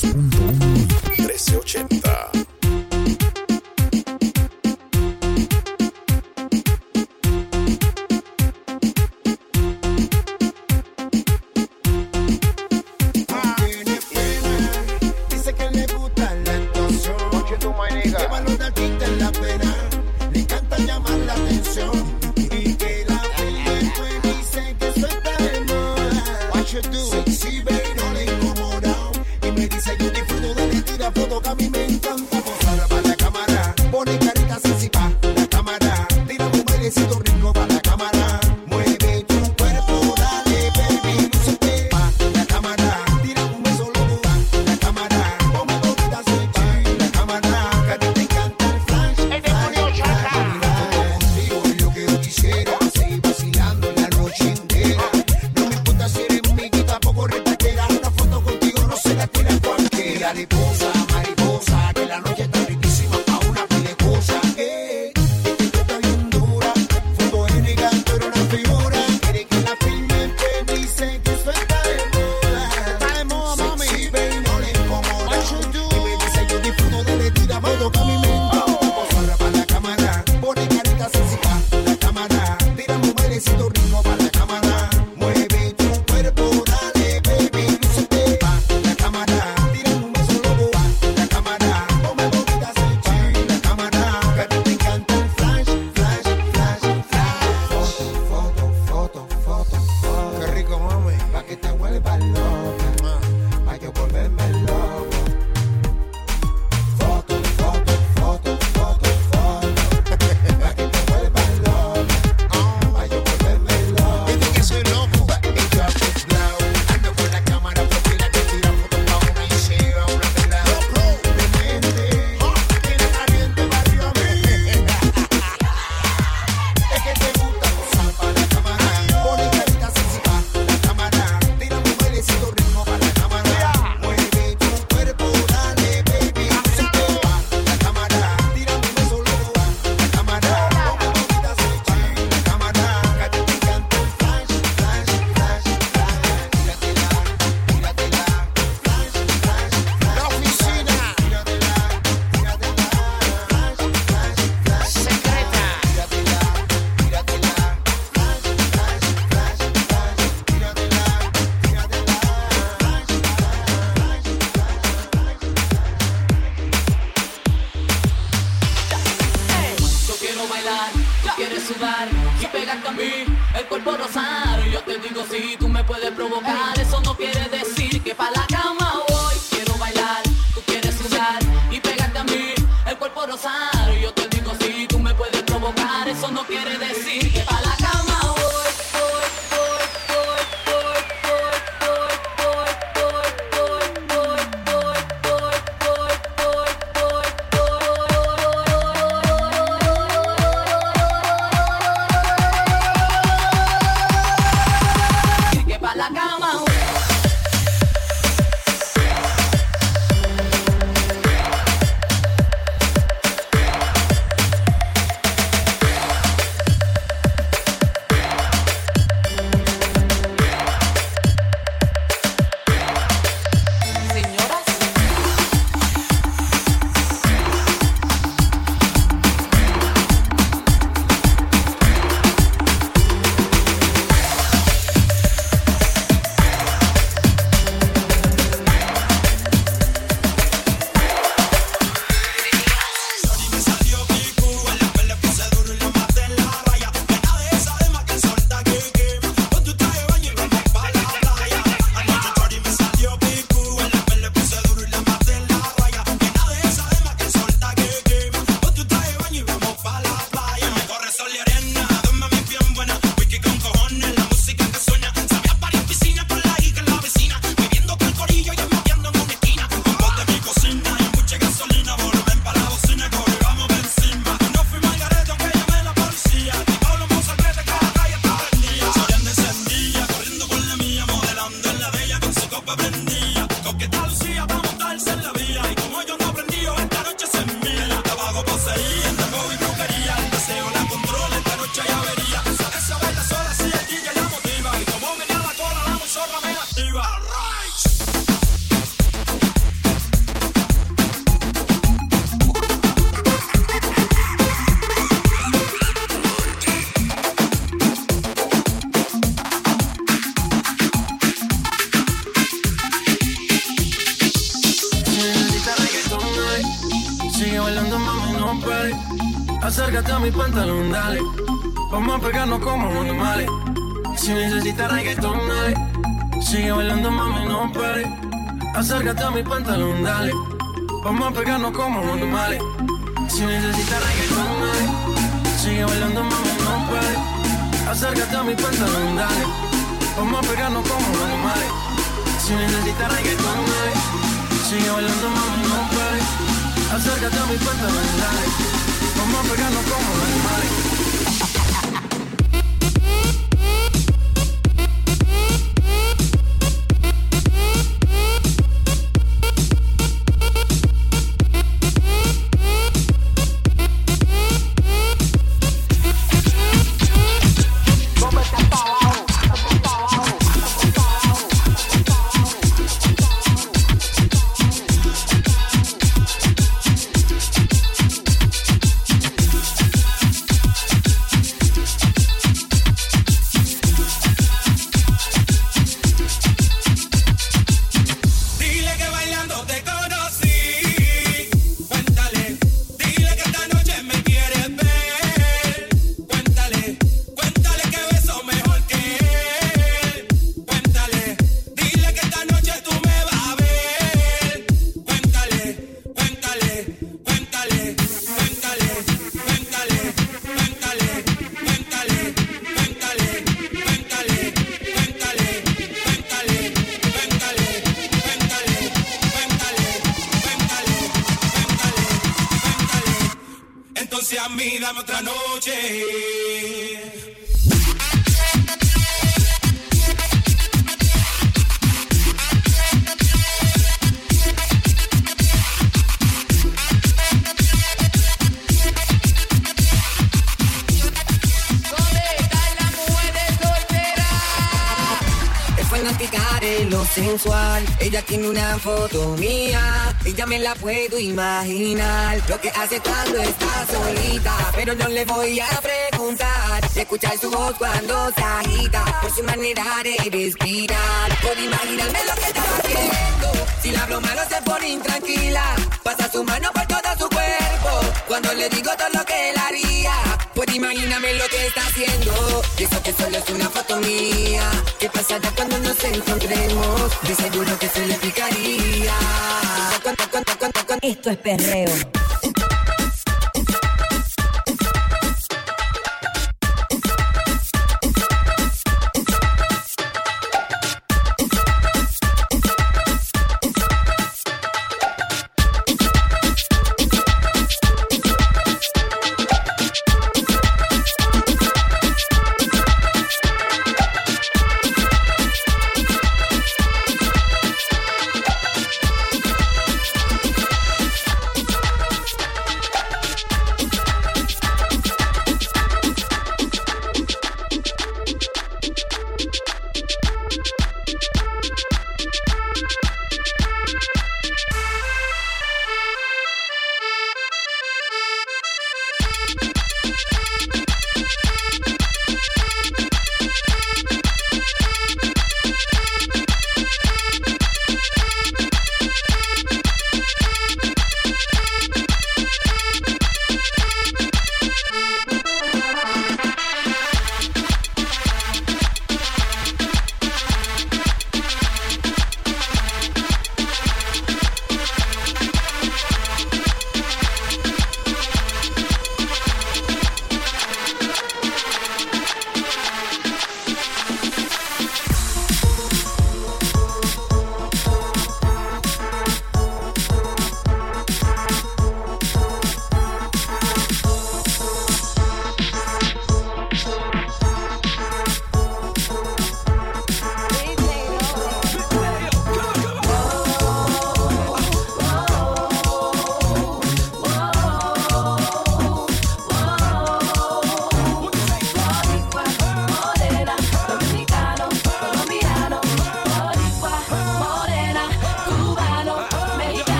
92.1 1380. Tampoco Acércate a mi pantalón, dale. Vamos a pegarnos como animales. Si necesitas reggaetón, dale. Sigue bailando, mami, no pare. Acércate a mi pantalón, dale. Vamos a pegarnos como animales. Si necesitas reggaetón, dale. Sigue bailando, mami, no pare. Acércate a mi pantalón, dale. Vamos a pegarnos como animales. Si necesitas reggaetón, dale. Sigue bailando, mami, no pare. Acércate a mi pantalón, dale. Vamos a pegarnos como animales. A mí dame otra noche. En lo sensual, ella tiene una foto mía, ella me la puedo imaginar, lo que hace cuando está solita, pero no le voy a preguntar, escuchar su voz cuando se agita, por su manera de respirar, puedo imaginarme lo que está haciendo, si la hablo malo se pone intranquila, pasa su mano por todo su cuerpo, cuando le digo todo lo que él haría, puedo imaginarme lo que está haciendo, y eso que solo es una foto mía, ¿qué pasará cuando nos encontremos? De seguro que se le picaría. Esto es perreo.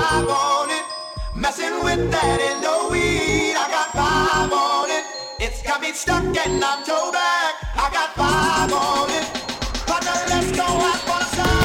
vibe on it. Messing with that in the weed, I got vibe on it. It's got me stuck and I'm toe back. I got vibe on it. Partner, let's go out for the sun.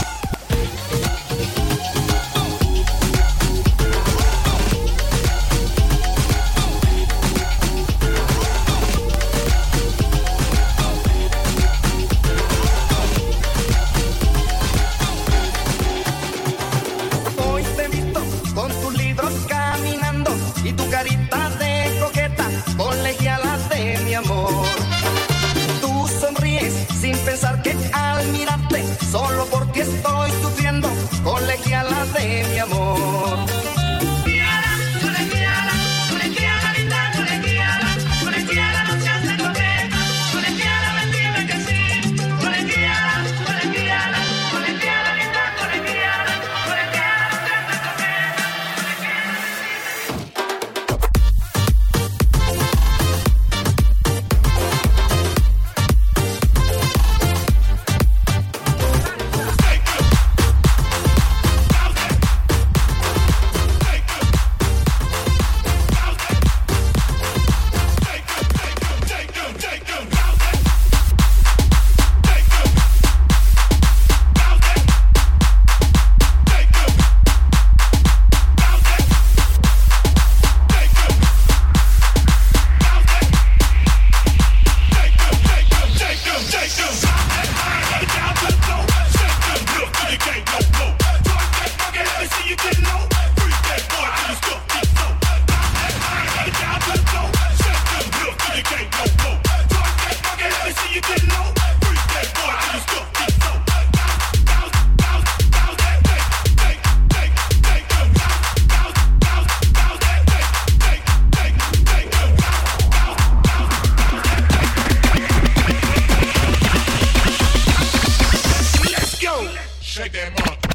Hoy te he visto con tus libros caminando y tu carita de coqueta, colegiala de mi amor. Tú sonríes sin pensar que al mirarte, solo por ti estoy sufriendo, colegiala de mi amor. Colegiala, colegiala, linda, colegiala, colegiala, no seas de coqueta, colegiala, ven, dime que sí, colegiala, colegiala, colegiala, linda, colegiala, colegiala, no seas de coqueta, Shake that mother.